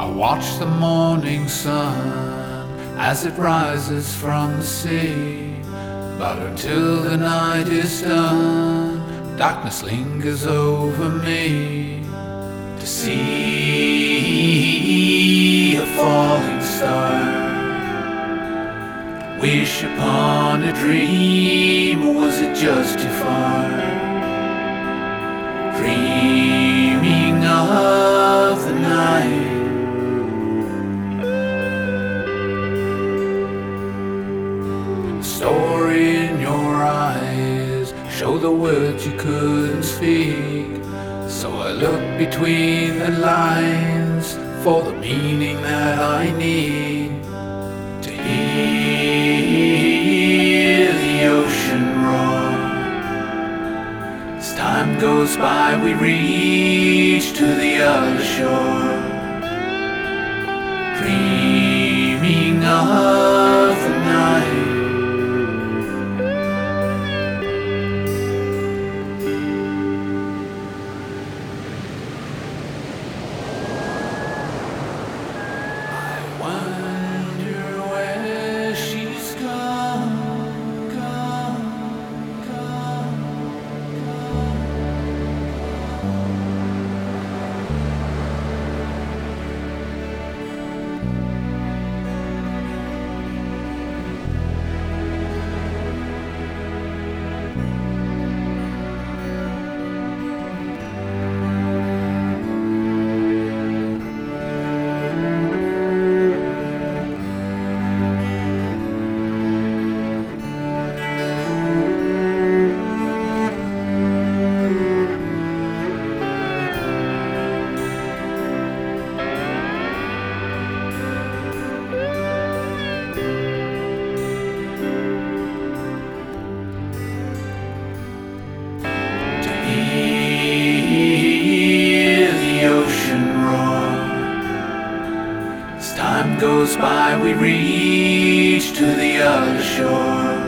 I watch the morning sun as it rises from the sea. But until the night is done, darkness lingers over me. To see a falling star, wish upon a dream, or was it just too far? Dreaming of the night, a story in your eyes show the words you couldn't speak. So I look between the lines for the meaning that I need. To hear the ocean roar, as time goes by we reach to the other shore. Dreaming of the night, wonder where she's gone, gone, gone, as time goes by we reach to the other shore.